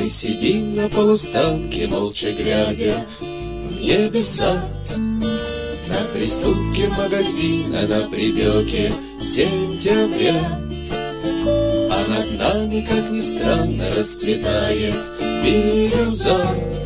Мы сидим на полустанке, молча глядя в небеса. На приступке магазина, на припеке сентября. А над нами, как ни странно, расцветает бирюза.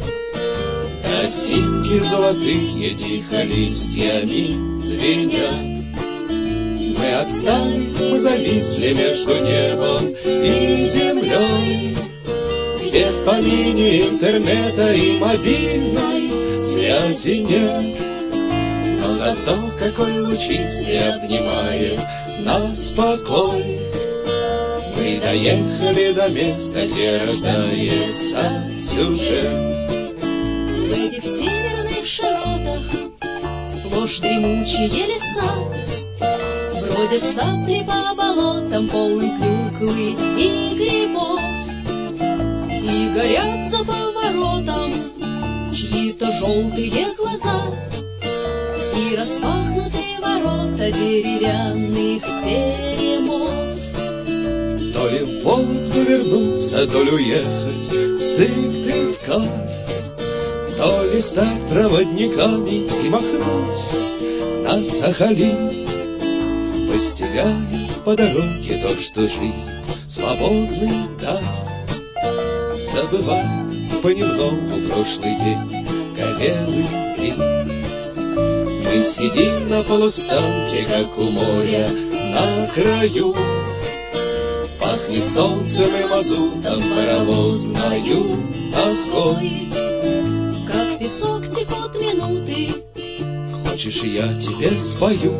Осинки золотые тихо листьями звенят. Мы отстали, мы зависли между небом и землей, где в помине интернета и мобильной связи нет. Но зато какой лучистый обнимает нас покой. Мы доехали до места, где рождается сюжет. В этих северных широтах сплошь дремучие леса. Бродят цапли по болотам, полным клюквы и грибов. И горят за поворотом чьи-то желтые глаза. И распахнутые ворота деревянных теремов. То ли в Вологду вернуться, то ли уехать в Сыктывкар, то ли стать проводниками и махнуть на Сахалин, постигая по дороге то, что жизнь свободный дар, забывая понемногу прошлый день, горелый гриб. Мы сидим на полустанке, как у моря на краю. Пахнет солнцем и мазутом, паровозною тоской. Как песок текут минуты. Хочешь, я тебе спою,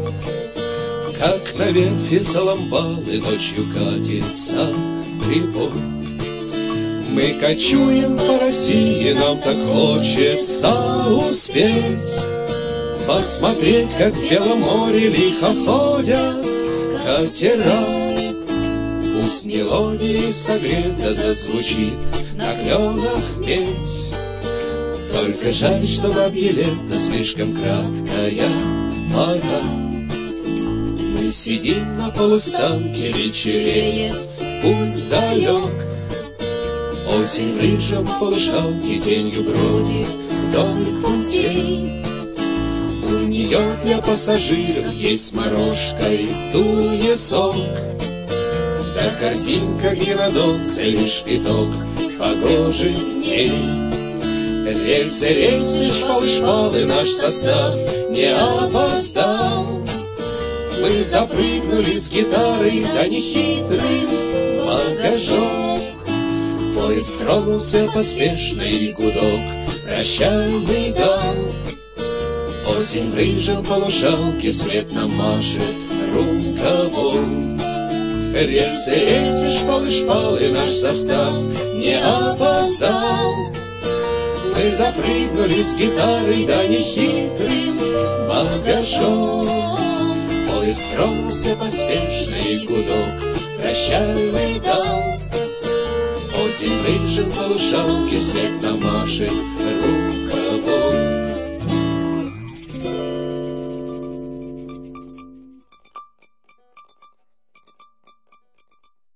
как на верфи Соломбалы ночью катится прибой. Мы кочуем по России, нам так хочется успеть посмотреть, как в Белом море лихо ходят катера. Пусть мелодии согрета зазвучит на кленах медь. Только жаль, что бабье лето слишком краткая пора. Мы сидим на полустанке, вечереет, путь далек. Осень в рыжем полушалке тенью бродит вдоль путей. У нее для пассажиров есть морожка и туесок. Да корзинка генодонца, лишь пяток погожих дней. Рельсы, рельсы, шпалы, шпалы, наш состав не опоздал. Мы запрыгнули с гитарой, да нехитрым багажом. Поезд тронулся поспешно, и гудок прощальный дал. Осень в рыжем полушалке вслед нам машет рукавом. Рельсы, рельсы, шпалы, шпалы, наш состав не опоздал. Мы запрыгнули с гитарой, да нехитрым багажом. Поезд тронулся поспешно, и гудок прощальный дал. Осень в рыжем полушалке вслед нам машет